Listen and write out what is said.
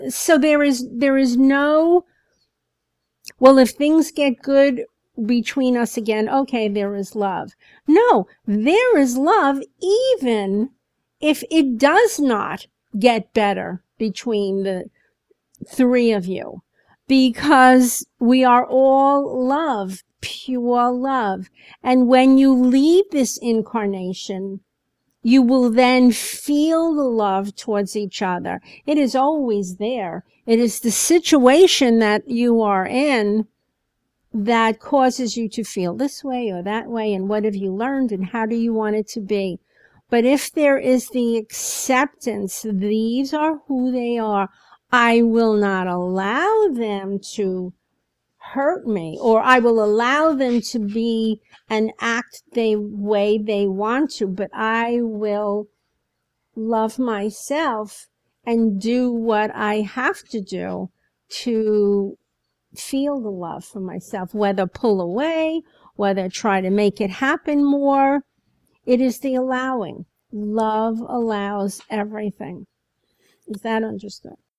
So there is no, well, if things get good between us again, okay, there is love. No, there is love even if it does not get better between the three of you, because we are all love, pure love. And when you leave this incarnation, you will then feel the love towards each other. It is always there. It is the situation that you are in that causes you to feel this way or that way, and what have you learned and how do you want it to be. But if there is the acceptance, these are who they are, I will not allow them to hurt me, or I will allow them to be and act the way they want to, but I will love myself and do what I have to do to feel the love for myself, whether pull away, whether try to make it happen more. It is the allowing. Love allows everything. Is that understood?